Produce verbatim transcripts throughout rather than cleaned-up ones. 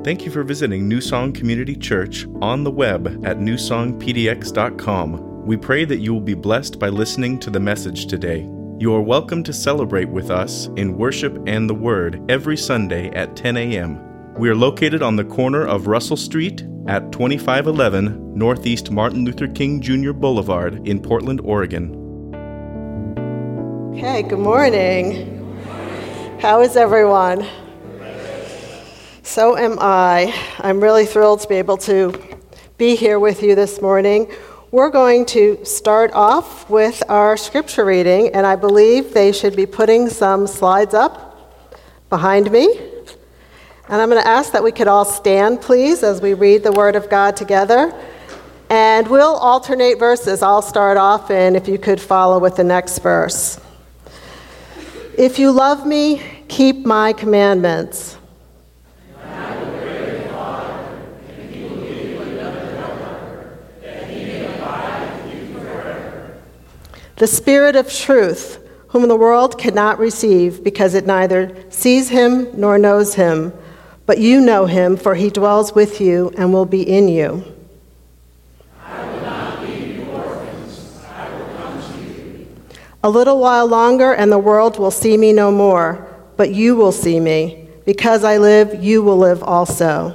Thank you for visiting New Song Community Church on the web at new song p d x dot com. We pray that you will be blessed by listening to the message today. You are welcome to celebrate with us in worship and the Word every Sunday at ten a.m. We are located on the corner of Russell Street at twenty-five eleven Northeast Martin Luther King Junior Boulevard in Portland, Oregon. Okay, good morning. How is everyone? So am I. I'm really thrilled to be able to be here with you this morning. We're going to start off with our scripture reading, and I believe they should be putting some slides up behind me. And I'm going to ask that we could all stand, please, as we read the Word of God together. And we'll alternate verses. I'll start off, and if you could follow with the next verse. If you love me, keep my commandments. The Spirit of truth, whom the world cannot receive, because it neither sees him nor knows him, but you know him, for he dwells with you and will be in you. I will not leave you orphans, I will come to you. A little while longer, and the world will see me no more, but you will see me. Because I live, you will live also.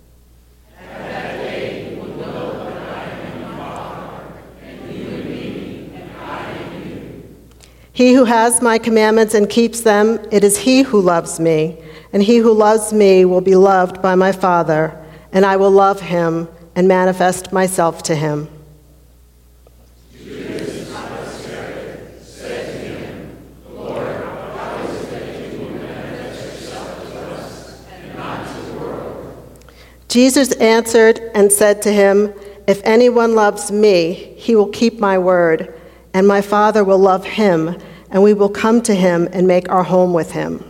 He who has my commandments and keeps them, it is he who loves me. And he who loves me will be loved by my Father, and I will love him and manifest myself to him. Judas Iscariot said to him, Lord, how is it that you will manifest yourself to us and not to the world? Jesus answered and said to him, If anyone loves me, he will keep my word, and my Father will love him, and we will come to him and make our home with him.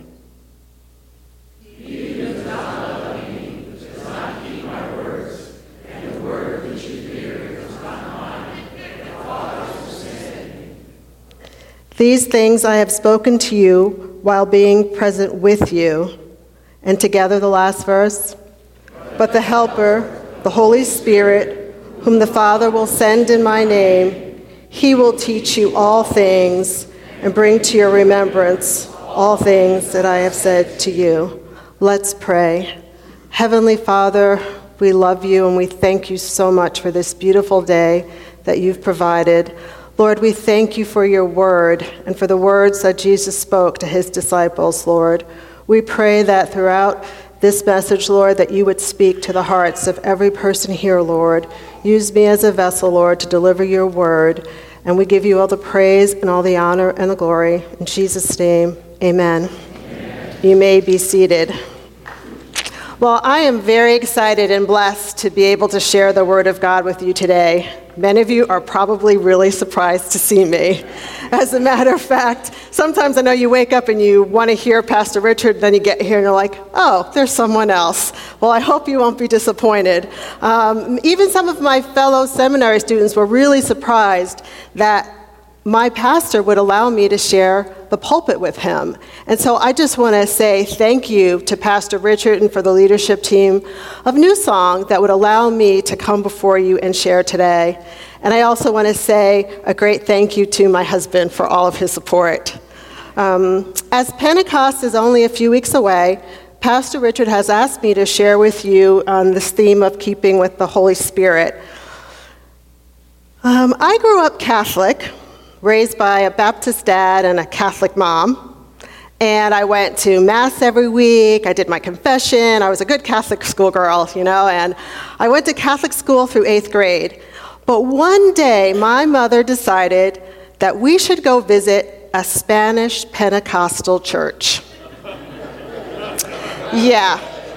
He who does not love me does not keep my words, and the word which you hear is not mine, but the Father's who sent me. These things I have spoken to you while being present with you. And together the last verse. But the Helper, the Holy Spirit, whom the Father will send in my name, he will teach you all things and bring to your remembrance all things that I have said to you. Let's pray. Heavenly Father, we love you and we thank you so much for this beautiful day that you've provided. Lord, we thank you for your word and for the words that Jesus spoke to his disciples, Lord. We pray that throughout this message, Lord, that you would speak to the hearts of every person here, Lord. Use me as a vessel, Lord, to deliver your word. And we give you all the praise and all the honor and the glory. In Jesus' name, amen. Amen. You may be seated. Well, I am very excited and blessed to be able to share the word of God with you today. Many of you are probably really surprised to see me. As a matter of fact, sometimes I know you wake up and you want to hear Pastor Richard, then you get here and you're like, oh, there's someone else. Well, I hope you won't be disappointed. Um, even some of my fellow seminary students were really surprised that my pastor would allow me to share the pulpit with him. And so I just want to say thank you to Pastor Richard and for the leadership team of New Song that would allow me to come before you and share today. And I also want to say a great thank you to my husband for all of his support. Um, as Pentecost is only a few weeks away, Pastor Richard has asked me to share with you on this theme of keeping with the Holy Spirit. Um, I grew up Catholic, raised by a Baptist dad and a Catholic mom. And I went to Mass every week. I did my confession. I was a good Catholic schoolgirl, you know, and I went to Catholic school through eighth grade. But one day, my mother decided that we should go visit a Spanish Pentecostal church. Yeah.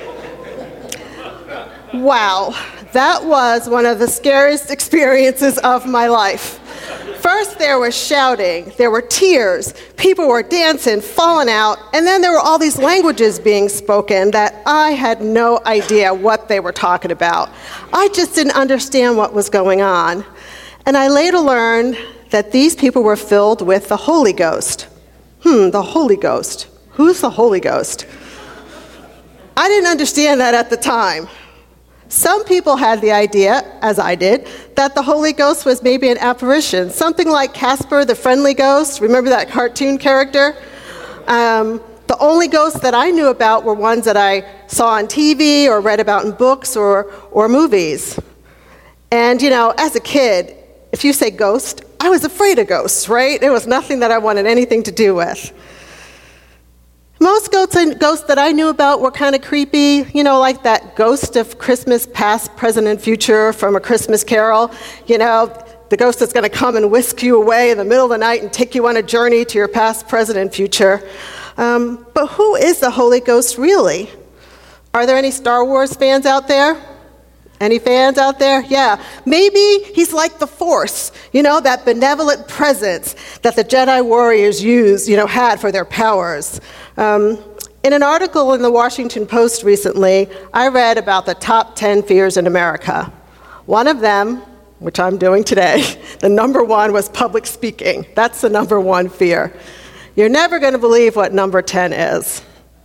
Wow. That was one of the scariest experiences of my life. First, there was shouting, there were tears, people were dancing, falling out, and then there were all these languages being spoken that I had no idea what they were talking about. I just didn't understand what was going on. And I later learned that these people were filled with the Holy Ghost. Hmm, the Holy Ghost. Who's the Holy Ghost? I didn't understand that at the time. Some people had the idea, as I did, that the Holy Ghost was maybe an apparition, something like Casper the Friendly Ghost. Remember that cartoon character? Um, the only ghosts that I knew about were ones that I saw on T V or read about in books or, or movies. And, you know, as a kid, if you say ghost, I was afraid of ghosts, right? It was nothing that I wanted anything to do with. Most ghosts, ghosts that I knew about were kind of creepy, you know, like that ghost of Christmas past, present, and future from A Christmas Carol. You know, the ghost that's going to come and whisk you away in the middle of the night and take you on a journey to your past, present, and future. Um, but who is the Holy Ghost really? Are there any Star Wars fans out there? Any fans out there? Yeah. Maybe he's like the Force, you know, that benevolent presence that the Jedi warriors used, you know, had for their powers. Um, in an article in the Washington Post recently, I read about the top ten fears in America. One of them, which I'm doing today, the number one was public speaking. That's the number one fear. You're never going to believe what number ten is.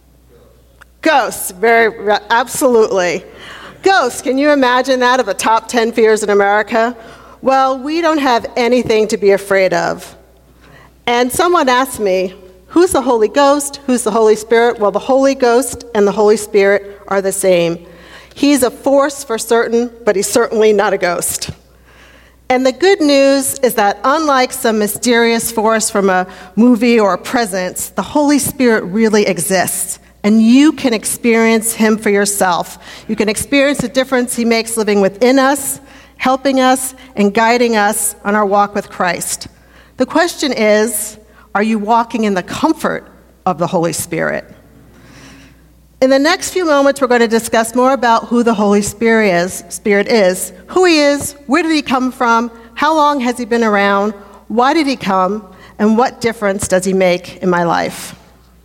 Ghosts, very, absolutely. Ghosts, can you imagine that, of the top ten fears in America? Well, we don't have anything to be afraid of. And someone asked me, who's the Holy Ghost? Who's the Holy Spirit? Well, the Holy Ghost and the Holy Spirit are the same. He's a force for certain, but he's certainly not a ghost. And the good news is that unlike some mysterious force from a movie or a presence, the Holy Spirit really exists. And you can experience him for yourself. You can experience the difference he makes living within us, helping us, and guiding us on our walk with Christ. The question is, are you walking in the comfort of the Holy Spirit? In the next few moments, we're going to discuss more about who the Holy Spirit is, Spirit is, who he is, where did he come from, how long has he been around, why did he come, and what difference does he make in my life?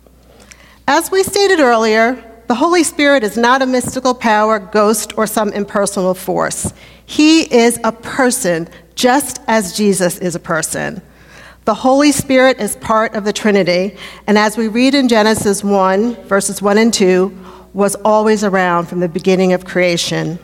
As we stated earlier, the Holy Spirit is not a mystical power, ghost, or some impersonal force. He is a person, just as Jesus is a person. The Holy Spirit is part of the Trinity, and as we read in Genesis one, verses one and two, was always around from the beginning of creation.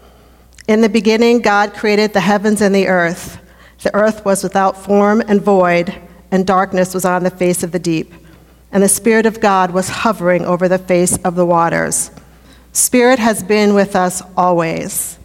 In the beginning, God created the heavens and the earth. The earth was without form and void, and darkness was on the face of the deep. And the Spirit of God was hovering over the face of the waters. Spirit has been with us always.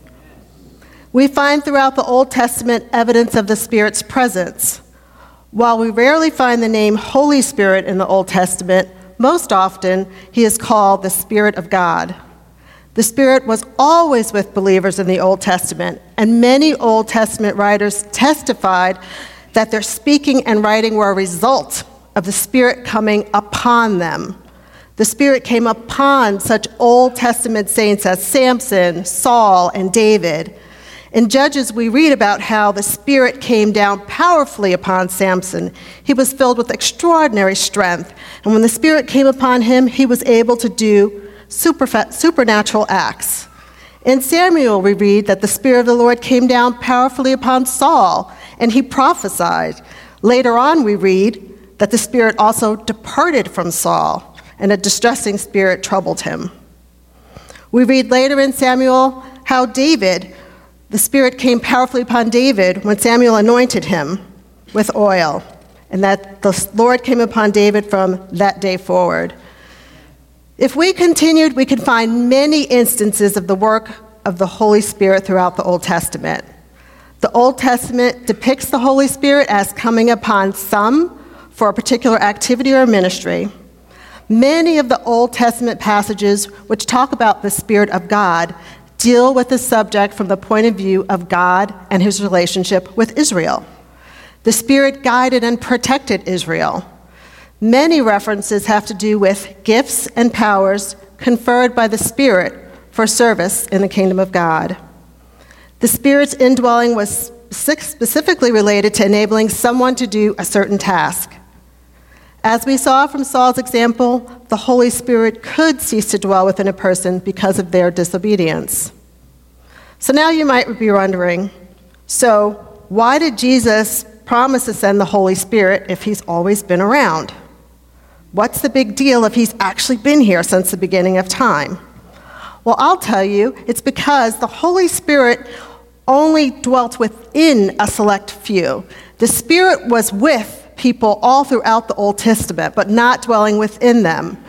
We find throughout the Old Testament evidence of the Spirit's presence. While we rarely find the name Holy Spirit in the Old Testament, most often he is called the Spirit of God. The Spirit was always with believers in the Old Testament, and many Old Testament writers testified that their speaking and writing were a result of the Spirit coming upon them. The Spirit came upon such Old Testament saints as Samson, Saul, and David. In Judges, we read about how the Spirit came down powerfully upon Samson. He was filled with extraordinary strength, and when the Spirit came upon him, he was able to do super, supernatural acts. In Samuel, we read that the Spirit of the Lord came down powerfully upon Saul, and he prophesied. Later on, we read that the Spirit also departed from Saul, and a distressing spirit troubled him. We read later in Samuel how David, the Spirit came powerfully upon David when Samuel anointed him with oil, and that the Lord came upon David from that day forward. If we continued, we could find many instances of the work of the Holy Spirit throughout the Old Testament. The Old Testament depicts the Holy Spirit as coming upon some for a particular activity or ministry. Many of the Old Testament passages which talk about the Spirit of God deal with the subject from the point of view of God and his relationship with Israel. The Spirit guided and protected Israel. Many references have to do with gifts and powers conferred by the Spirit for service in the kingdom of God. The Spirit's indwelling was specifically related to enabling someone to do a certain task. As we saw from Saul's example, the Holy Spirit could cease to dwell within a person because of their disobedience. So now you might be wondering, so why did Jesus promise to send the Holy Spirit if he's always been around? What's the big deal if he's actually been here since the beginning of time? Well, I'll tell you, it's because the Holy Spirit only dwelt within a select few. The Spirit was with people all throughout the Old Testament, but not dwelling within them.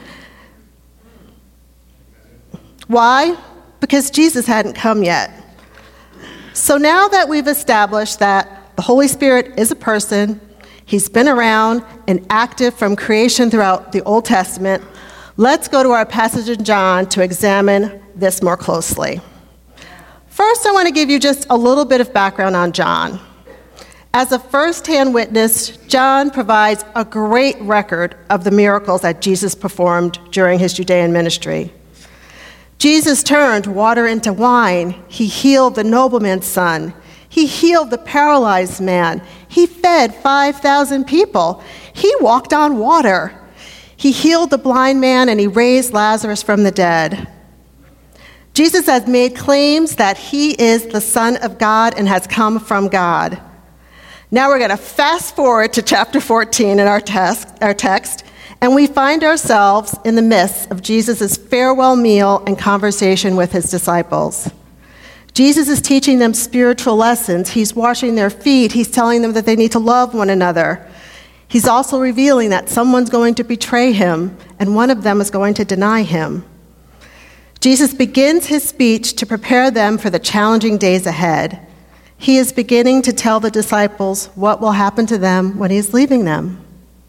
Why? Because Jesus hadn't come yet. So now that we've established that the Holy Spirit is a person, he's been around and active from creation throughout the Old Testament, let's go to our passage in John to examine this more closely. First, I want to give you just a little bit of background on John. As a first-hand witness, John provides a great record of the miracles that Jesus performed during his Judean ministry. Jesus turned water into wine. He healed the nobleman's son. He healed the paralyzed man. He fed five thousand people. He walked on water. He healed the blind man, and he raised Lazarus from the dead. Jesus has made claims that he is the Son of God and has come from God. Now we're going to fast forward to chapter fourteen in our text, our text, and we find ourselves in the midst of Jesus' farewell meal and conversation with his disciples. Jesus is teaching them spiritual lessons. He's washing their feet. He's telling them that they need to love one another. He's also revealing that someone's going to betray him, and one of them is going to deny him. Jesus begins his speech to prepare them for the challenging days ahead. He is beginning to tell the disciples what will happen to them when he's leaving them.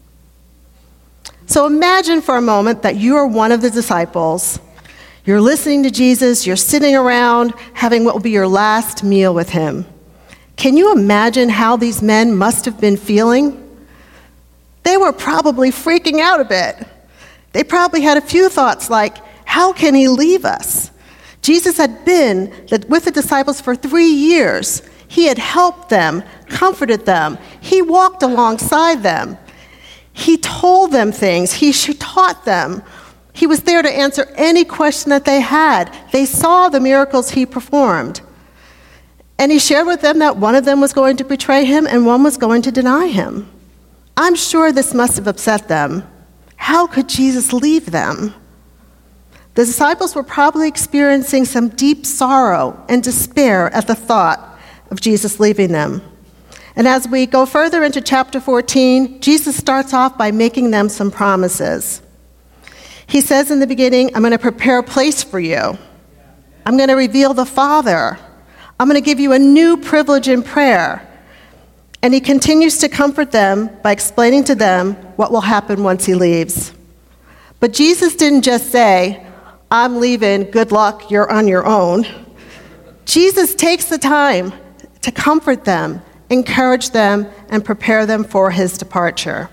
So imagine for a moment that you are one of the disciples. You're listening to Jesus, you're sitting around having what will be your last meal with him. Can you imagine how these men must have been feeling? They were probably freaking out a bit. They probably had a few thoughts like, how can he leave us? Jesus had been with the disciples for three years. He had helped them, comforted them. He walked alongside them. He told them things. He taught them. He was there to answer any question that they had. They saw the miracles he performed. And he shared with them that one of them was going to betray him and one was going to deny him. I'm sure this must have upset them. How could Jesus leave them? The disciples were probably experiencing some deep sorrow and despair at the thought of Jesus leaving them. And as we go further into chapter fourteen, Jesus starts off by making them some promises. He says in the beginning, I'm going to prepare a place for you. I'm going to reveal the Father. I'm going to give you a new privilege in prayer. And he continues to comfort them by explaining to them what will happen once he leaves. But Jesus didn't just say, I'm leaving, good luck, you're on your own. Jesus takes the time to comfort them, encourage them, and prepare them for his departure.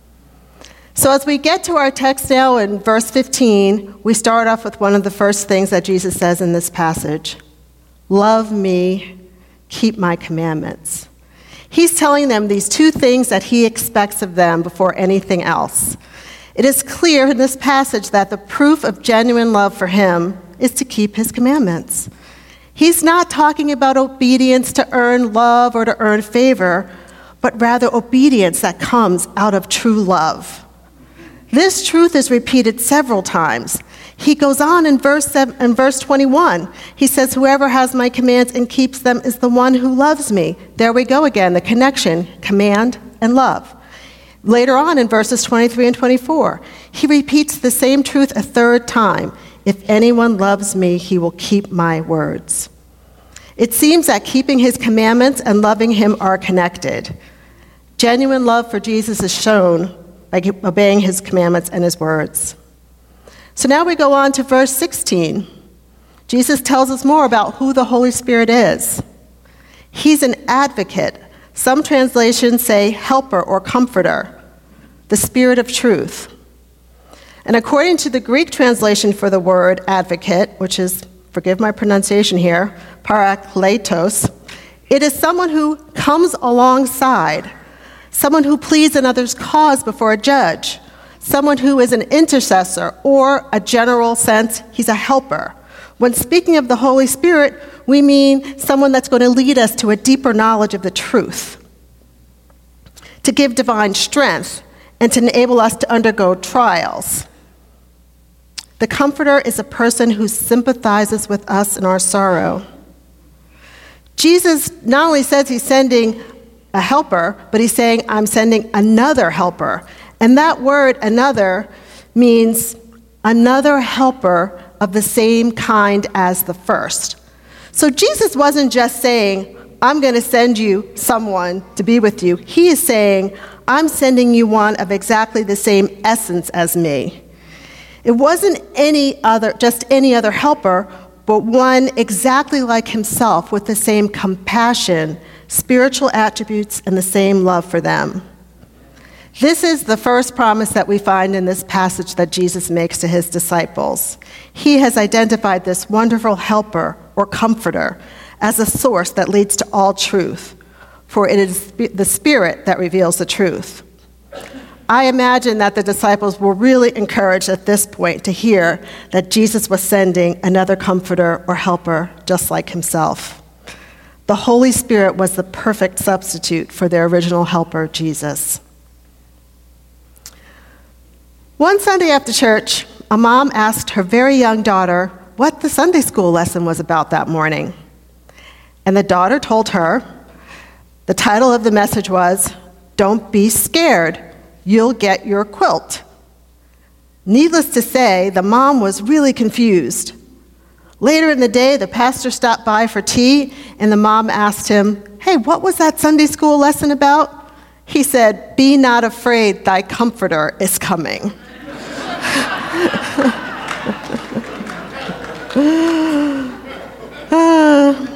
So as we get to our text now in verse fifteen, we start off with one of the first things that Jesus says in this passage. Love me, keep my commandments. He's telling them these two things that he expects of them before anything else. It is clear in this passage that the proof of genuine love for him is to keep his commandments. He's not talking about obedience to earn love or to earn favor, but rather obedience that comes out of true love. This truth is repeated several times. He goes on in verse seven, in verse twenty-one. He says, whoever has my commands and keeps them is the one who loves me. There we go again, the connection, command and love. Later on in verses twenty-three and twenty-four, he repeats the same truth a third time. If anyone loves me, he will keep my words. It seems that keeping his commandments and loving him are connected. Genuine love for Jesus is shown by obeying his commandments and his words. So now we go on to verse sixteen. Jesus tells us more about who the Holy Spirit is. He's an advocate. Some translations say helper or comforter, the Spirit of truth. And according to the Greek translation for the word advocate, which is, forgive my pronunciation here, parakletos, it is someone who comes alongside, someone who pleads another's cause before a judge, someone who is an intercessor, or a general sense, he's a helper. When speaking of the Holy Spirit, we mean someone that's going to lead us to a deeper knowledge of the truth, to give divine strength, and to enable us to undergo trials. The Comforter is a person who sympathizes with us in our sorrow. Jesus not only says he's sending a helper, but he's saying, I'm sending another helper. And that word, another, means another helper of the same kind as the first. So Jesus wasn't just saying, I'm going to send you someone to be with you. He is saying, I'm sending you one of exactly the same essence as me. It wasn't any other, just any other helper, but one exactly like himself with the same compassion, spiritual attributes, and the same love for them. This is the first promise that we find in this passage that Jesus makes to his disciples. He has identified this wonderful helper or comforter as a source that leads to all truth, for it is the Spirit that reveals the truth. I imagine that the disciples were really encouraged at this point to hear that Jesus was sending another comforter or helper just like himself. The Holy Spirit was the perfect substitute for their original helper, Jesus. One Sunday after church, a mom asked her very young daughter what the Sunday school lesson was about that morning. And the daughter told her, the title of the message was, "Don't be scared. You'll get your quilt." Needless to say, the mom was really confused. Later in the day, the pastor stopped by for tea, and the mom asked him, "Hey, what was that Sunday school lesson about?" He said, "Be not afraid, thy comforter is coming." uh,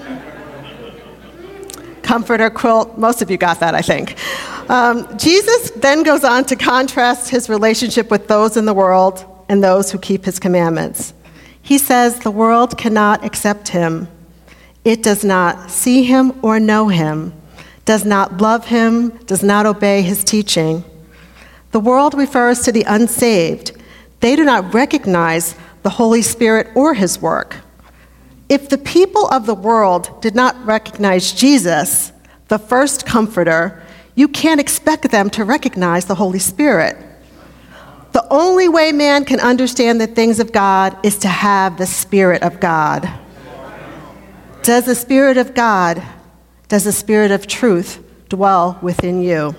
comforter, quilt, most of you got that, I think. Um, Jesus then goes on to contrast his relationship with those in the world and those who keep his commandments. He says the world cannot accept him. It does not see him or know him, does not love him, does not obey his teaching. The world refers to the unsaved. They do not recognize the Holy Spirit or his work. If the people of the world did not recognize Jesus, the first comforter, you can't expect them to recognize the Holy Spirit. The only way man can understand the things of God is to have the Spirit of God. Does the Spirit of God, does the Spirit of truth dwell within you?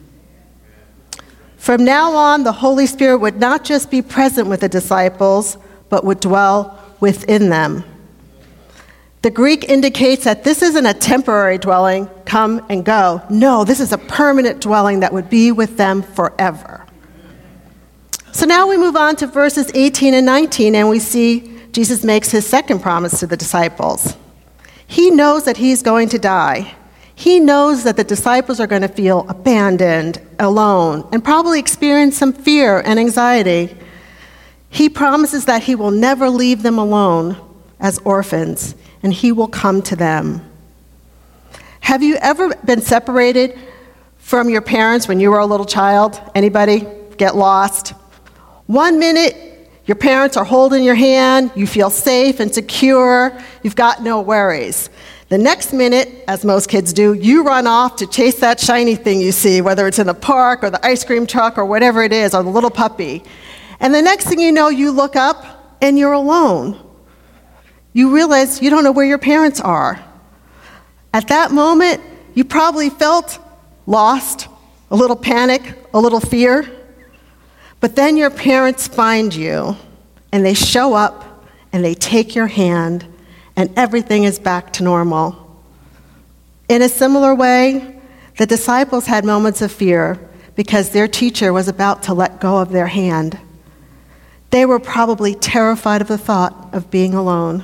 From now on, the Holy Spirit would not just be present with the disciples, but would dwell within them. The Greek indicates that this isn't a temporary dwelling, come and go. No, this is a permanent dwelling that would be with them forever. So now we move on to verses eighteen and nineteen, and we see Jesus makes his second promise to the disciples. He knows that he's going to die. He knows that the disciples are going to feel abandoned, alone, and probably experience some fear and anxiety. He promises that he will never leave them alone as orphans, and he will come to them. Have you ever been separated from your parents when you were a little child? Anybody get lost? One minute, your parents are holding your hand, you feel safe and secure, you've got no worries. The next minute, as most kids do, you run off to chase that shiny thing you see, whether it's in a park or the ice cream truck or whatever it is, or the little puppy. And the next thing you know, you look up and you're alone. You realize you don't know where your parents are. At that moment, you probably felt lost, a little panic, a little fear. But then your parents find you, and they show up, and they take your hand, and everything is back to normal. In a similar way, the disciples had moments of fear because their teacher was about to let go of their hand. They were probably terrified of the thought of being alone.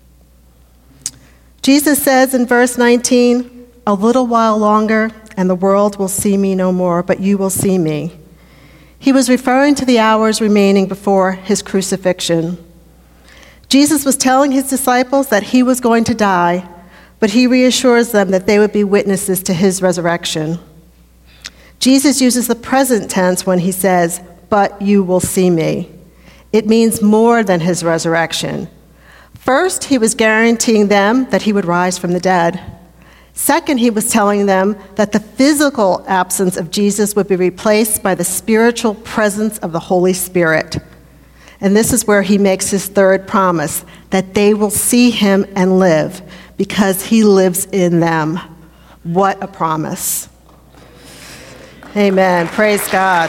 Jesus says in verse nineteen, "A little while longer, and the world will see me no more, but you will see me." He was referring to the hours remaining before his crucifixion. Jesus was telling his disciples that he was going to die, but he reassures them that they would be witnesses to his resurrection. Jesus uses the present tense when he says, "But you will see me." It means more than his resurrection. First, he was guaranteeing them that he would rise from the dead. Second, he was telling them that the physical absence of Jesus would be replaced by the spiritual presence of the Holy Spirit. And this is where he makes his third promise, that they will see him and live because he lives in them. What a promise. Amen. Praise God.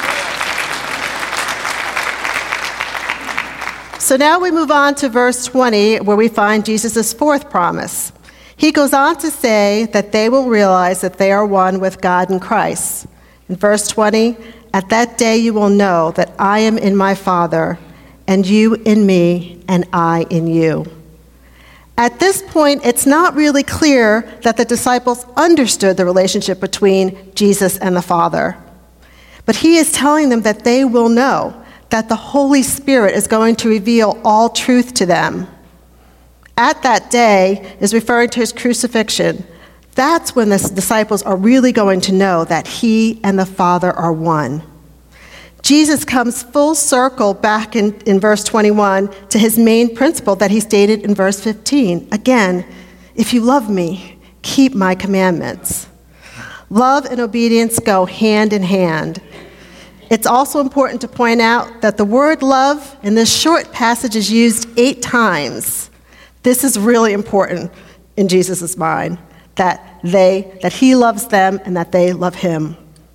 So now we move on to verse twenty, where we find Jesus' fourth promise. He goes on to say that they will realize that they are one with God in Christ. In verse twenty, at that day you will know that I am in my Father, and you in me, and I in you. At this point, it's not really clear that the disciples understood the relationship between Jesus and the Father. But he is telling them that they will know, that the Holy Spirit is going to reveal all truth to them. At that day is referring to his crucifixion. That's when the disciples are really going to know that he and the Father are one. Jesus comes full circle back in, in verse twenty-one to his main principle that he stated in verse fifteen. Again, if you love me, keep my commandments. Love and obedience go hand in hand. It's also important to point out that the word love in this short passage is used eight times. This is really important in Jesus' mind, that they, that he loves them and that they love him.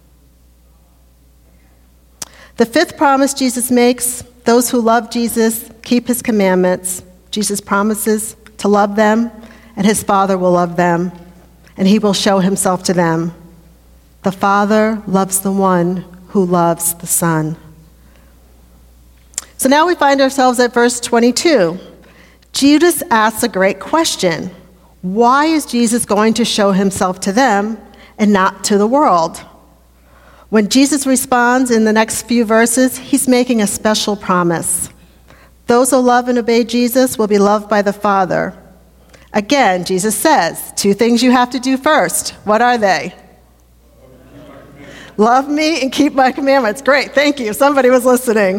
The fifth promise Jesus makes, those who love Jesus keep his commandments. Jesus promises to love them, and his Father will love them, and he will show himself to them. The Father loves the one who loves the Son. So now we find ourselves at verse twenty-two. Judas asks a great question. Why is Jesus going to show himself to them and not to the world? When Jesus responds in the next few verses, he's making a special promise. Those who love and obey Jesus will be loved by the Father. Again, Jesus says, two things you have to do first. What are they? Love me and keep my commandments. Great, thank you. Somebody was listening.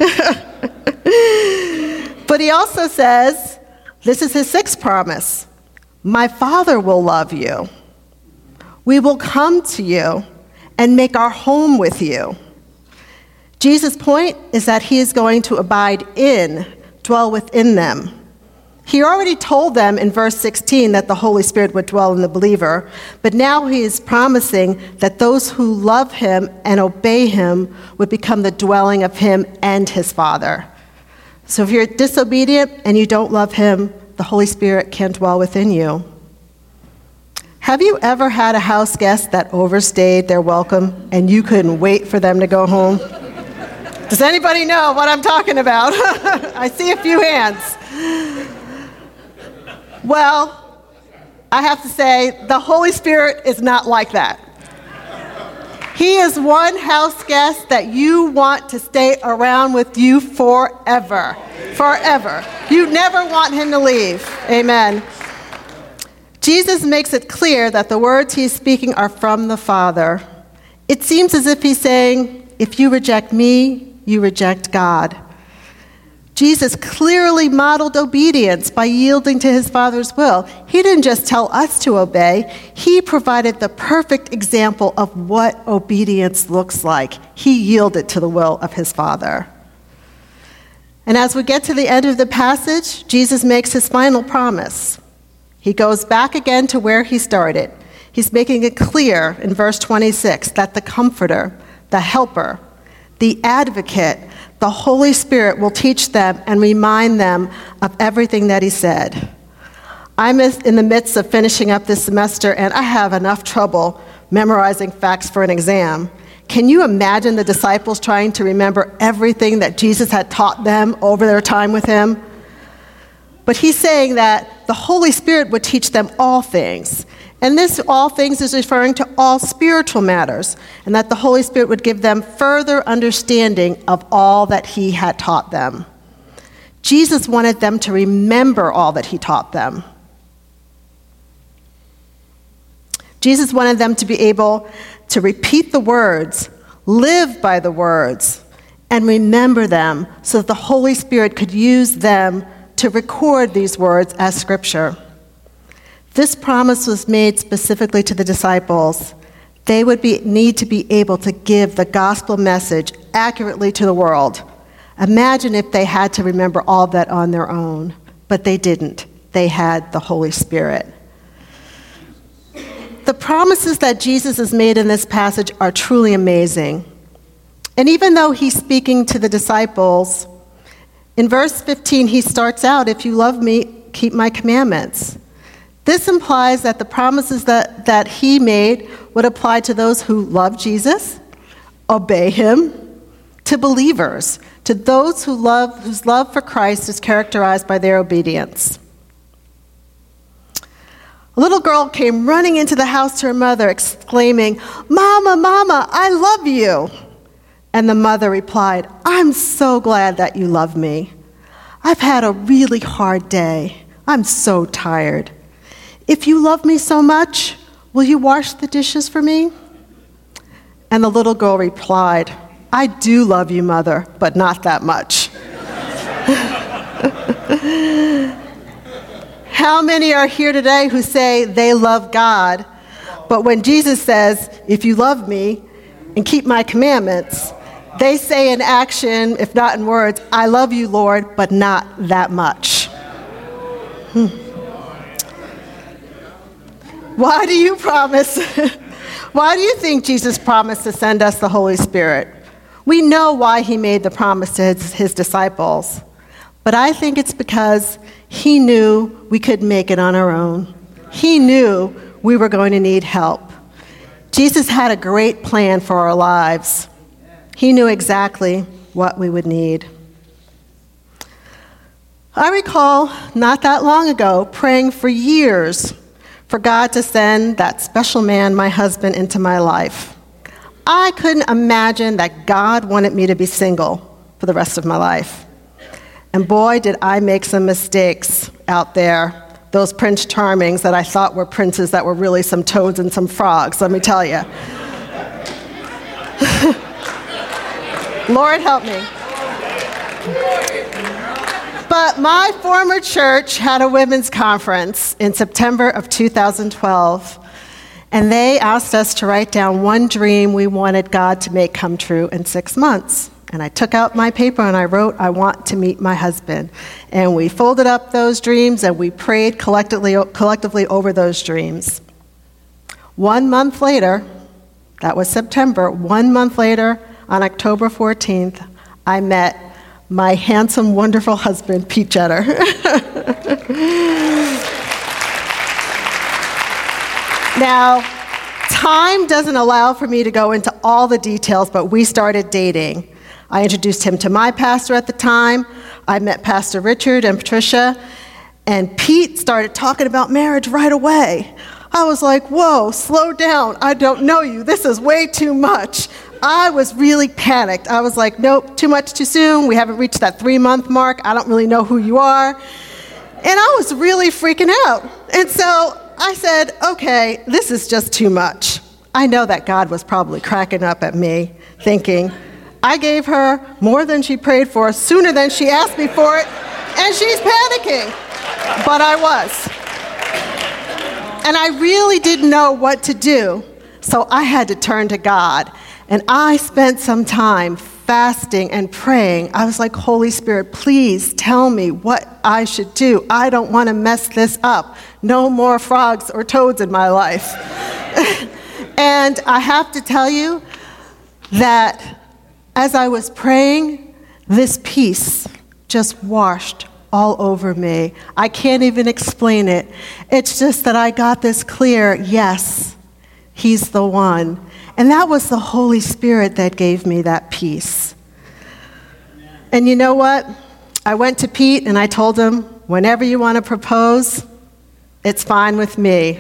But he also says, this is his sixth promise. My Father will love you. We will come to you and make our home with you. Jesus' point is that he is going to abide in, dwell within them. He already told them in verse sixteen that the Holy Spirit would dwell in the believer, but now he is promising that those who love him and obey him would become the dwelling of him and his Father. So if you're disobedient and you don't love him, the Holy Spirit can't dwell within you. Have you ever had a house guest that overstayed their welcome and you couldn't wait for them to go home? Does anybody know what I'm talking about? I see a few hands. Well, I have to say, the Holy Spirit is not like that. He is one house guest that you want to stay around with you forever. Forever. You never want him to leave. Amen. Jesus makes it clear that the words he's speaking are from the Father. It seems as if he's saying, if you reject me, you reject God. Jesus clearly modeled obedience by yielding to his Father's will. He didn't just tell us to obey. He provided the perfect example of what obedience looks like. He yielded to the will of his Father. And as we get to the end of the passage, Jesus makes his final promise. He goes back again to where he started. He's making it clear in verse twenty-six that the Comforter, the Helper, the Advocate, the Holy Spirit will teach them and remind them of everything that he said. I'm in the midst of finishing up this semester, and I have enough trouble memorizing facts for an exam. Can you imagine the disciples trying to remember everything that Jesus had taught them over their time with him? But he's saying that the Holy Spirit would teach them all things. And this all things is referring to all spiritual matters, and that the Holy Spirit would give them further understanding of all that he had taught them. Jesus wanted them to remember all that he taught them. Jesus wanted them to be able to repeat the words, live by the words, and remember them so that the Holy Spirit could use them to record these words as scripture. This promise was made specifically to the disciples. They would be, need to be able to give the gospel message accurately to the world, Imagine if they had to remember all that on their own, but they didn't. They had the Holy Spirit. The promises that Jesus has made in this passage are truly amazing. And even though he's speaking to the disciples, in verse fifteen, he starts out, "If you love me, keep my commandments." This implies that the promises that, that he made would apply to those who love Jesus, obey him, to believers, to those who love, whose love for Christ is characterized by their obedience. A little girl came running into the house to her mother, exclaiming, "Mama, Mama, I love you." And the mother replied, "I'm so glad that you love me. I've had a really hard day. I'm so tired. If you love me so much, will you wash the dishes for me?" And the little girl replied, "I do love you, Mother, but not that much." How many are here today who say they love God, but when Jesus says, "If you love me and keep my commandments," they say in action, if not in words, "I love you, Lord, but not that much." Hmm. Why do you promise? Why do you think Jesus promised to send us the Holy Spirit? We know why he made the promise to his, his disciples, but I think it's because he knew we couldn't make it on our own. He knew we were going to need help. Jesus had a great plan for our lives. He knew exactly what we would need. I recall not that long ago praying for years for God to send that special man, my husband, into my life. I couldn't imagine that God wanted me to be single for the rest of my life. And boy, did I make some mistakes out there. Those Prince Charmings that I thought were princes that were really some toads and some frogs, let me tell you. Lord help me. But my former church had a women's conference in September of two thousand twelve, and they asked us to write down one dream we wanted God to make come true in six months. And I took out my paper and I wrote, "I want to meet my husband." And we folded up those dreams and we prayed collectively, collectively over those dreams. One month later, that was September, one month later, on October fourteenth, I met my handsome, wonderful husband, Pete Jetter. Now, time doesn't allow for me to go into all the details, but we started dating. I introduced him to my pastor at the time. I met Pastor Richard and Patricia, and Pete started talking about marriage right away. I was like, "Whoa, slow down. I don't know you. This is way too much." I was really panicked. I was like, "Nope, too much too soon. We haven't reached that three-month mark. I don't really know who you are." And I was really freaking out. And so I said, "Okay, this is just too much." I know that God was probably cracking up at me, thinking, I gave her more than she prayed for, sooner than she asked me for it, and she's panicking. But I was. And I really didn't know what to do, so I had to turn to God. And I spent some time fasting and praying. I was like, "Holy Spirit, please tell me what I should do. I don't want to mess this up. No more frogs or toads in my life." And I have to tell you that as I was praying, this peace just washed all over me. I can't even explain it. It's just that I got this clear, yes, he's the one. And that was the Holy Spirit that gave me that peace. And you know what? I went to Pete and I told him, "Whenever you want to propose, it's fine with me."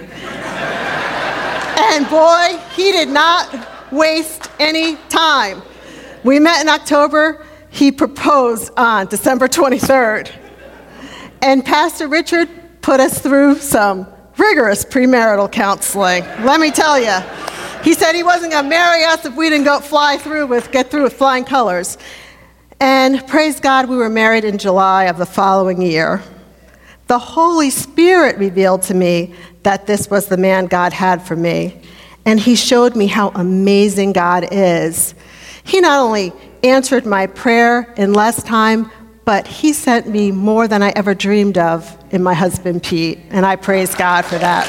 And boy, he did not waste any time. We met in October. He proposed on December twenty-third. And Pastor Richard put us through some rigorous premarital counseling. Let me tell you. He said he wasn't going to marry us if we didn't go fly through with, get through with flying colors. And praise God, we were married in July of the following year. The Holy Spirit revealed to me that this was the man God had for me. And he showed me how amazing God is. He not only answered my prayer in less time, but he sent me more than I ever dreamed of in my husband, Pete, and I praise God for that.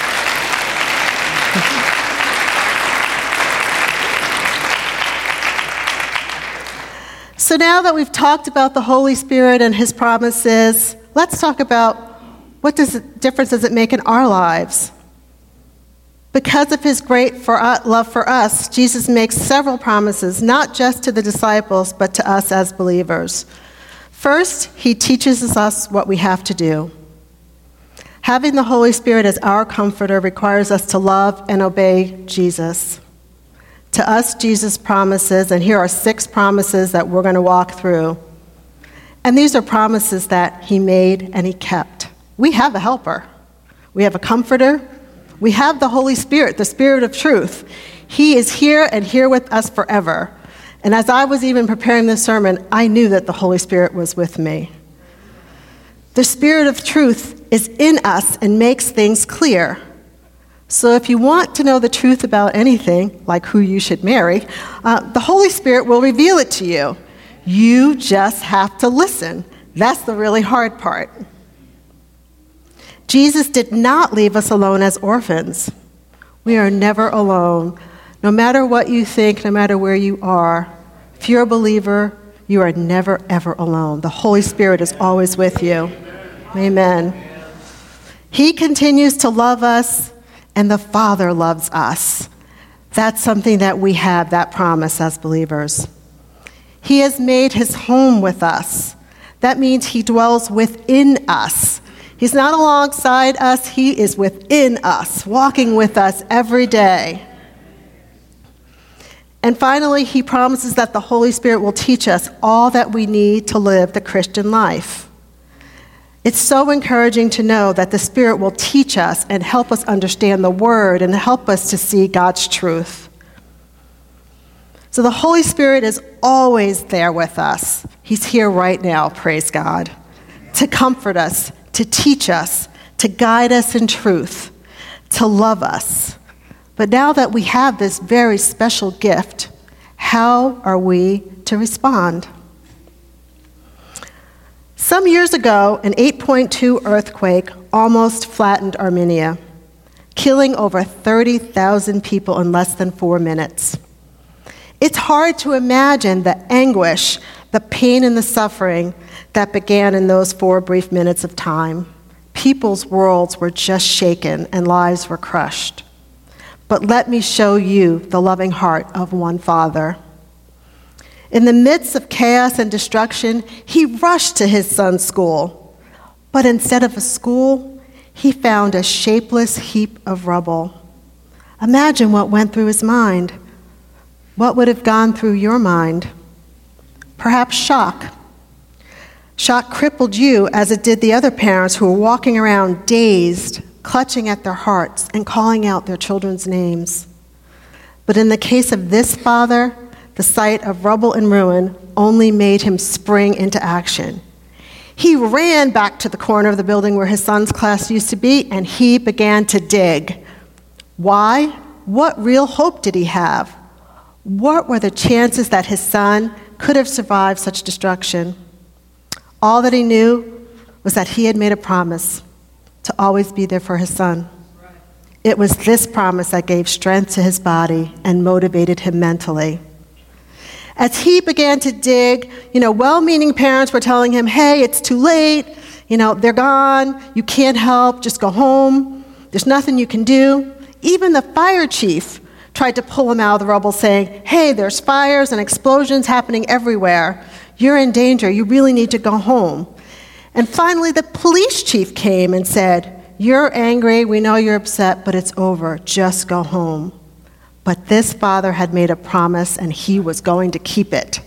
So now that we've talked about the Holy Spirit and his promises, let's talk about what does it, difference does it make in our lives. Because of his great for us, love for us, Jesus makes several promises, not just to the disciples, but to us as believers. First, he teaches us what we have to do. Having the Holy Spirit as our comforter requires us to love and obey Jesus. To us, Jesus promises, and here are six promises that we're going to walk through. And these are promises that he made and he kept. We have a helper. We have a comforter. We have the Holy Spirit, the Spirit of truth. He is here and here with us forever. And as I was even preparing this sermon, I knew that the Holy Spirit was with me. The Spirit of truth is in us and makes things clear. So if you want to know the truth about anything, like who you should marry, uh, the Holy Spirit will reveal it to you. You just have to listen. That's the really hard part. Jesus did not leave us alone as orphans. We are never alone. No matter what you think, no matter where you are, if you're a believer, you are never, ever alone. The Holy Spirit is always with you. Amen. He continues to love us, and the Father loves us. That's something that we have, that promise as believers. He has made his home with us. That means he dwells within us. He's not alongside us, he is within us, walking with us every day. And finally, he promises that the Holy Spirit will teach us all that we need to live the Christian life. It's so encouraging to know that the Spirit will teach us and help us understand the Word and help us to see God's truth. So the Holy Spirit is always there with us. He's here right now, praise God, to comfort us, to teach us, to guide us in truth, to love us. But now that we have this very special gift, how are we to respond? Some years ago, an eight point two earthquake almost flattened Armenia, killing over thirty thousand people in less than four minutes. It's hard to imagine the anguish, the pain, and the suffering that began in those four brief minutes of time. People's worlds were just shaken and lives were crushed. But let me show you the loving heart of one Father. In the midst of chaos and destruction, he rushed to his son's school. But instead of a school, he found a shapeless heap of rubble. Imagine what went through his mind. What would have gone through your mind? Perhaps shock. Shock crippled you as it did the other parents who were walking around dazed, clutching at their hearts and calling out their children's names. But in the case of this father, the sight of rubble and ruin only made him spring into action. He ran back to the corner of the building where his son's class used to be, and he began to dig. Why? What real hope did he have? What were the chances that his son could have survived such destruction? All that he knew was that he had made a promise to always be there for his son. It was this promise that gave strength to his body and motivated him mentally. As he began to dig, you know, well-meaning parents were telling him, hey, it's too late, you know, they're gone, you can't help, just go home, there's nothing you can do. Even the fire chief tried to pull him out of the rubble saying, hey, there's fires and explosions happening everywhere. You're in danger, you really need to go home. And finally, the police chief came and said, you're angry, we know you're upset, but it's over, just go home. But this father had made a promise, and he was going to keep it.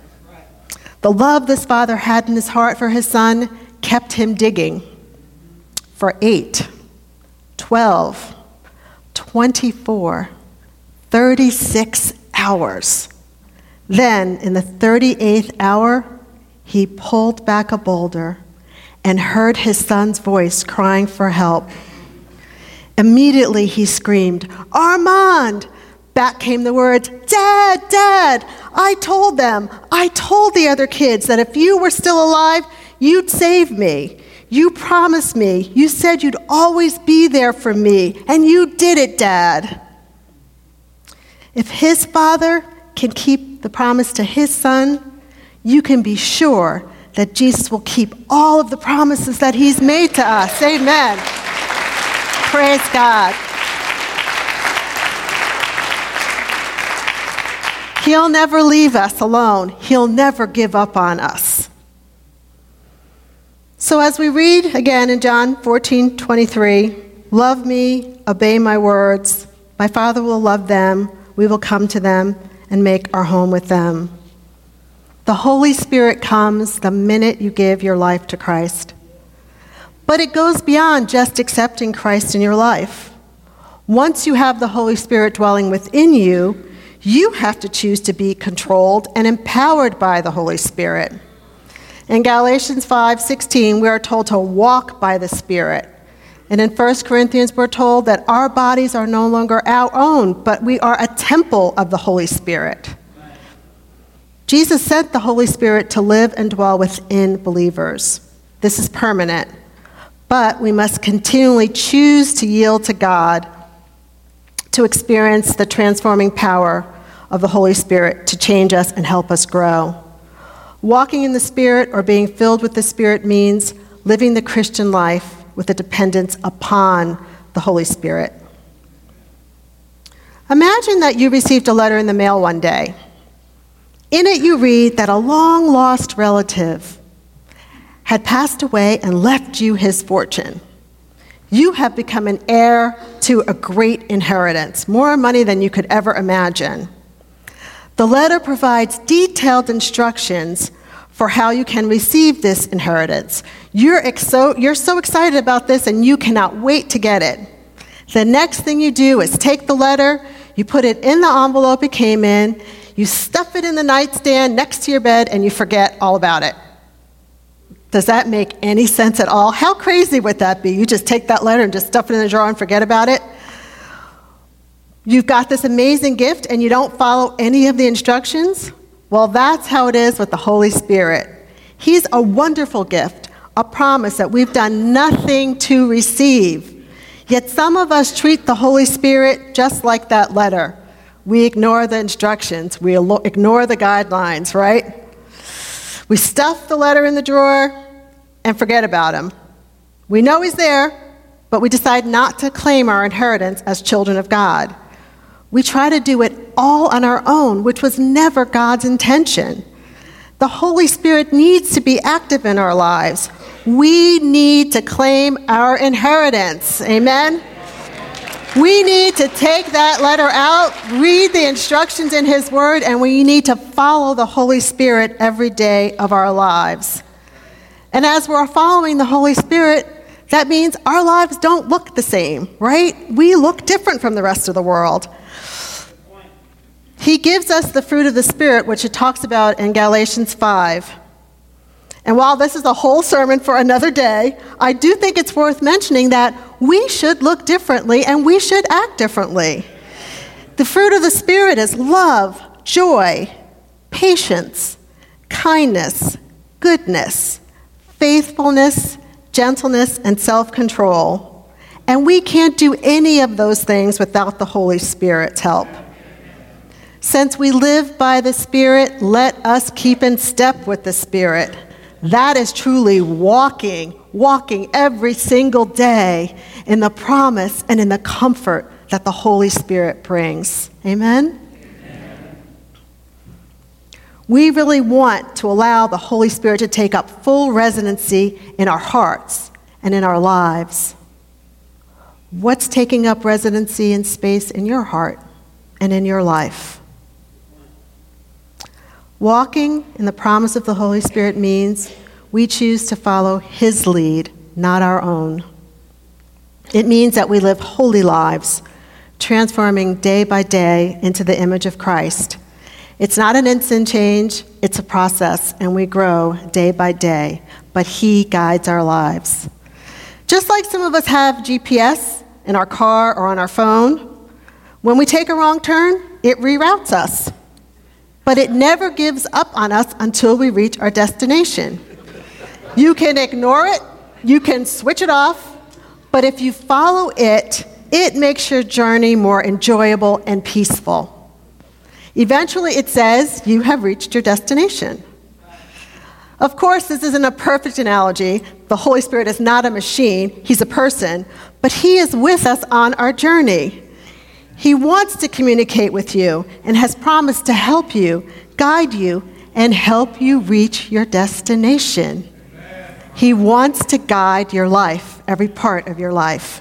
The love this father had in his heart for his son kept him digging for eight, twelve, twenty-four, thirty-six hours. Then, in the thirty-eighth hour, he pulled back a boulder and heard his son's voice crying for help. Immediately he screamed, Armand, Back came the words, Dad, Dad, I told them, I told the other kids that if you were still alive, you'd save me. You promised me. You said you'd always be there for me, and you did it, Dad. If his father can keep the promise to his son, you can be sure that Jesus will keep all of the promises that he's made to us. Amen. Praise God. He'll never leave us alone. He'll never give up on us. So as we read again in John fourteen twenty-three, love me, obey my words. My Father will love them. We will come to them and make our home with them. The Holy Spirit comes the minute you give your life to Christ. But it goes beyond just accepting Christ in your life. Once you have the Holy Spirit dwelling within you, you have to choose to be controlled and empowered by the Holy Spirit. In Galatians five sixteen, we are told to walk by the Spirit. And in First Corinthians, we're told that our bodies are no longer our own, but we are a temple of the Holy Spirit. Jesus sent the Holy Spirit to live and dwell within believers. This is permanent, but we must continually choose to yield to God to experience the transforming power of the Holy Spirit to change us and help us grow. Walking in the Spirit or being filled with the Spirit means living the Christian life with a dependence upon the Holy Spirit. Imagine that you received a letter in the mail one day. In it you read that a long-lost relative had passed away and left you his fortune. You have become an heir to a great inheritance, more money than you could ever imagine. The letter provides detailed instructions for how you can receive this inheritance. You're, ex- so, you're so excited about this and you cannot wait to get it. The next thing you do is take the letter, you put it in the envelope it came in, you stuff it in the nightstand next to your bed, and you forget all about it. Does that make any sense at all? How crazy would that be? You just take that letter and just stuff it in the drawer and forget about it? You've got this amazing gift and you don't follow any of the instructions? Well, that's how it is with the Holy Spirit. He's a wonderful gift, a promise that we've done nothing to receive. Yet some of us treat the Holy Spirit just like that letter. We ignore the instructions. We ignore the guidelines, right? We stuff the letter in the drawer and forget about him. We know he's there, but we decide not to claim our inheritance as children of God. We try to do it all on our own, which was never God's intention. The Holy Spirit needs to be active in our lives. We need to claim our inheritance. Amen? We need to take that letter out, read the instructions in His Word, and we need to follow the Holy Spirit every day of our lives. And as we're following the Holy Spirit, that means our lives don't look the same, right? We look different from the rest of the world. He gives us the fruit of the Spirit, which it talks about in Galatians five. And while this is a whole sermon for another day, I do think it's worth mentioning that we should look differently and we should act differently. The fruit of the Spirit is love, joy, patience, kindness, goodness, faithfulness, gentleness, and self-control. And we can't do any of those things without the Holy Spirit's help. Since we live by the Spirit, let us keep in step with the Spirit. That is truly walking, walking every single day in the promise and in the comfort that the Holy Spirit brings. Amen? Amen. We really want to allow the Holy Spirit to take up full residency in our hearts and in our lives. What's taking up residency and space in your heart and in your life? Walking in the promise of the Holy Spirit means we choose to follow His lead, not our own. It means that we live holy lives, transforming day by day into the image of Christ. It's not an instant change, it's a process, and we grow day by day, but He guides our lives. Just like some of us have G P S in our car or on our phone, When we take a wrong turn, it reroutes us. But it never gives up on us until we reach our destination. You can ignore it, you can switch it off, but if you follow it, it makes your journey more enjoyable and peaceful. Eventually, it says you have reached your destination. Of course, this isn't a perfect analogy. The Holy Spirit is not a machine, he's a person, but he is with us on our journey. He wants to communicate with you and has promised to help you, guide you, and help you reach your destination. Amen. He wants to guide your life, every part of your life.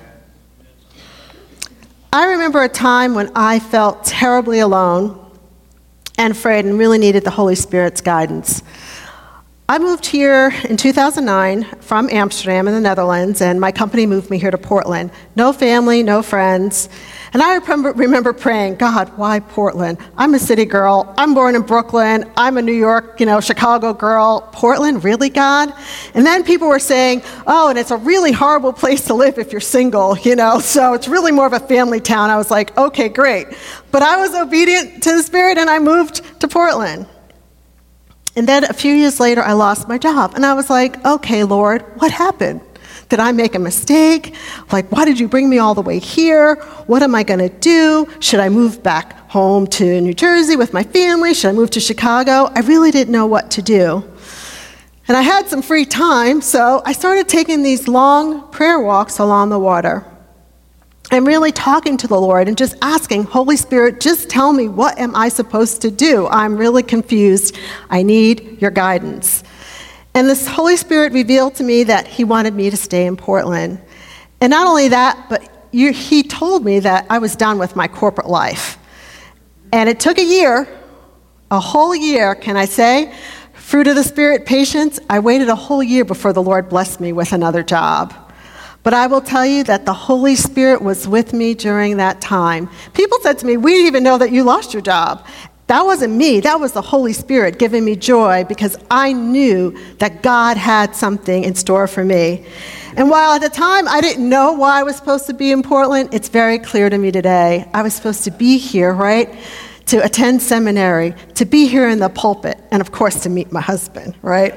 I remember a time when I felt terribly alone and afraid and really needed the Holy Spirit's guidance. I moved here in two thousand nine from Amsterdam in the Netherlands, and my company moved me here to Portland. No family, no friends. And I remember, remember praying, God, why Portland? I'm a city girl. I'm born in Brooklyn. I'm a New York, you know, Chicago girl. Portland, really, God? And then people were saying, oh, and it's a really horrible place to live if you're single, you know, so it's really more of a family town. I was like, okay, great. But I was obedient to the Spirit, and I moved to Portland. And then a few years later, I lost my job. And I was like, okay, Lord, what happened? Did I make a mistake? Like, why did you bring me all the way here? What am I going to do? Should I move back home to New Jersey with my family? Should I move to Chicago? I really didn't know what to do. And I had some free time, so I started taking these long prayer walks along the water. I'm really talking to the Lord and just asking, Holy Spirit, just tell me, what am I supposed to do? I'm really confused. I need your guidance. And this Holy Spirit revealed to me that he wanted me to stay in Portland. And not only that, but you, he told me that I was done with my corporate life. And it took a year, a whole year, can I say? Fruit of the Spirit, patience. I waited a whole year before the Lord blessed me with another job. But I will tell you that the Holy Spirit was with me during that time. People said to me, we didn't even know that you lost your job. That wasn't me. That was the Holy Spirit giving me joy because I knew that God had something in store for me. And while at the time I didn't know why I was supposed to be in Portland, it's very clear to me today. I was supposed to be here, right? To attend seminary, to be here in the pulpit, and of course to meet my husband, right?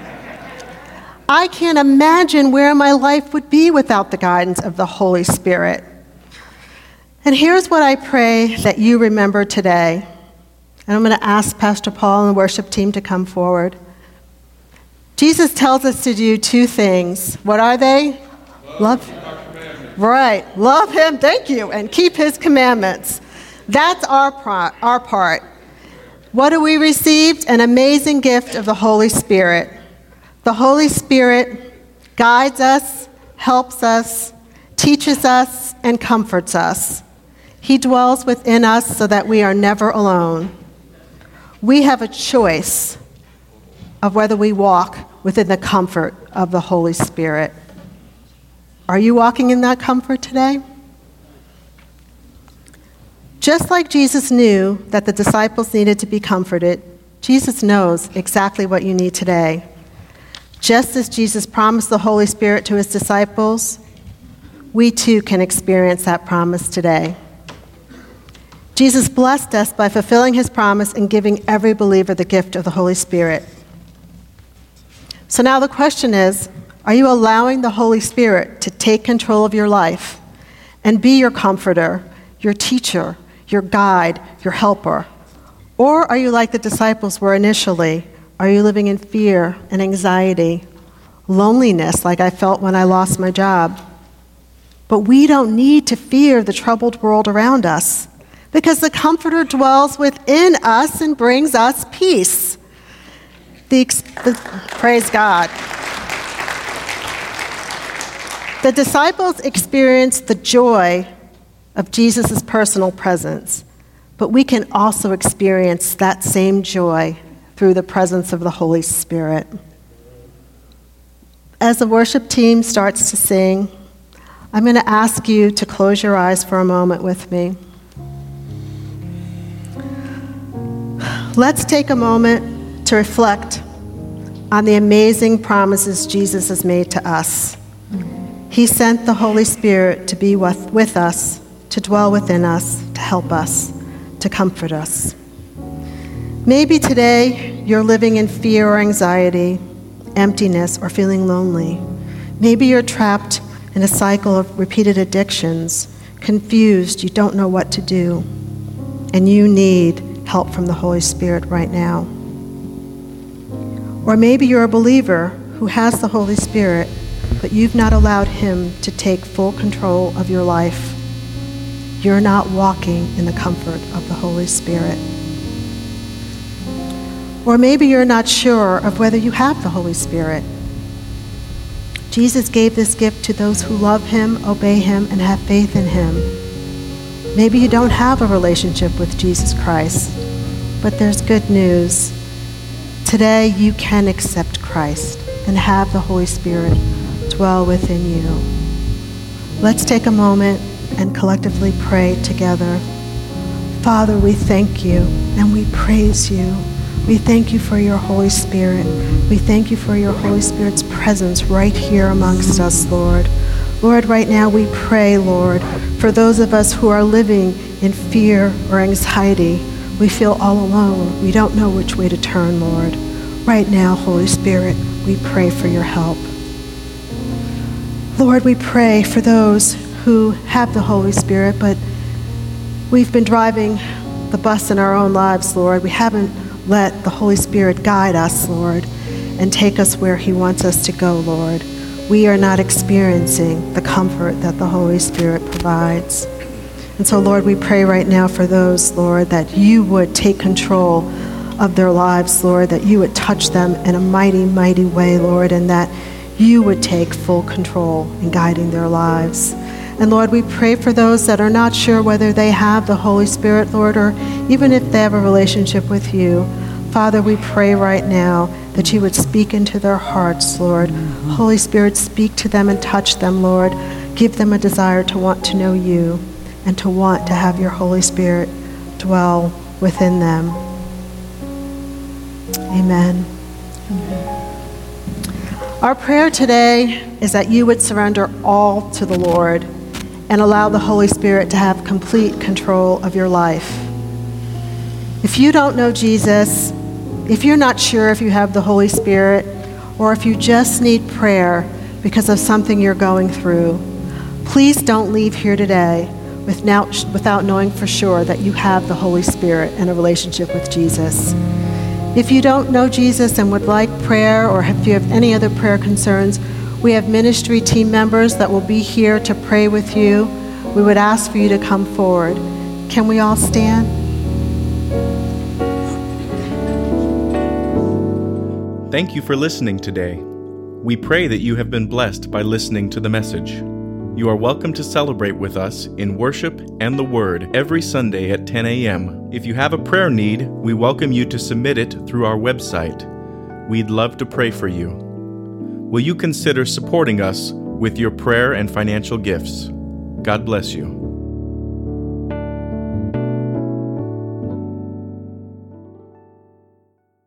I can't imagine where my life would be without the guidance of the Holy Spirit. And here's what I pray that you remember today. And I'm going to ask Pastor Paul and the worship team to come forward. Jesus tells us to do two things. What are they? Love. Love. Right. Love him. Thank you. And keep his commandments. That's our, pro- our part. What do we receive? An amazing gift of the Holy Spirit. The Holy Spirit guides us, helps us, teaches us, and comforts us. He dwells within us so that we are never alone. We have a choice of whether we walk within the comfort of the Holy Spirit. Are you walking in that comfort today? Just like Jesus knew that the disciples needed to be comforted, Jesus knows exactly what you need today. Just as Jesus promised the Holy Spirit to his disciples, we too can experience that promise today. Jesus blessed us by fulfilling his promise and giving every believer the gift of the Holy Spirit. So now the question is, are you allowing the Holy Spirit to take control of your life and be your comforter, your teacher, your guide, your helper? Or are you like the disciples were initially? Are you living in fear and anxiety, loneliness like I felt when I lost my job? But we don't need to fear the troubled world around us because the Comforter dwells within us and brings us peace. The, the, praise God. The disciples experienced the joy of Jesus' personal presence, but we can also experience that same joy through the presence of the Holy Spirit. As the worship team starts to sing, I'm going to ask you to close your eyes for a moment with me. Let's take a moment to reflect on the amazing promises Jesus has made to us. He sent the Holy Spirit to be with, with us to dwell within us, to help us, to comfort us. Maybe today you're living in fear or anxiety, emptiness, or feeling lonely. Maybe you're trapped in a cycle of repeated addictions, confused, you don't know what to do, and you need help from the Holy Spirit right now. Or maybe you're a believer who has the Holy Spirit, but you've not allowed Him to take full control of your life. You're not walking in the comfort of the Holy Spirit. Or maybe you're not sure of whether you have the Holy Spirit. Jesus gave this gift to those who love Him, obey Him, and have faith in Him. Maybe you don't have a relationship with Jesus Christ, but there's good news. Today you can accept Christ and have the Holy Spirit dwell within you. Let's take a moment and collectively pray together. Father, we thank you and we praise you. We thank you for your Holy Spirit. We thank you for your Holy Spirit's presence right here amongst us, Lord. Lord, right now we pray, Lord, for those of us who are living in fear or anxiety. We feel all alone. We don't know which way to turn, Lord. Right now, Holy Spirit, we pray for your help. Lord, we pray for those who have the Holy Spirit, but we've been driving the bus in our own lives, Lord. We haven't let the Holy Spirit guide us, Lord, and take us where He wants us to go, Lord. We are not experiencing the comfort that the Holy Spirit provides. And so, Lord, we pray right now for those, Lord, that you would take control of their lives, Lord, that you would touch them in a mighty, mighty way, Lord, and that you would take full control in guiding their lives. And Lord, we pray for those that are not sure whether they have the Holy Spirit, Lord, or even if they have a relationship with you. Father, we pray right now that you would speak into their hearts, Lord. Mm-hmm. Holy Spirit, speak to them and touch them, Lord. Give them a desire to want to know you and to want to have your Holy Spirit dwell within them. Amen. Amen. Our prayer today is that you would surrender all to the Lord and allow the Holy Spirit to have complete control of your life. If you don't know Jesus, if you're not sure if you have the Holy Spirit, or if you just need prayer because of something you're going through, please don't leave here today without, without knowing for sure that you have the Holy Spirit and a relationship with Jesus. If you don't know Jesus and would like prayer, or if you have any other prayer concerns, we have ministry team members that will be here to pray with you. We would ask for you to come forward. Can we all stand? Thank you for listening today. We pray that you have been blessed by listening to the message. You are welcome to celebrate with us in worship and the Word every Sunday at ten a.m. If you have a prayer need, we welcome you to submit it through our website. We'd love to pray for you. Will you consider supporting us with your prayer and financial gifts? God bless you.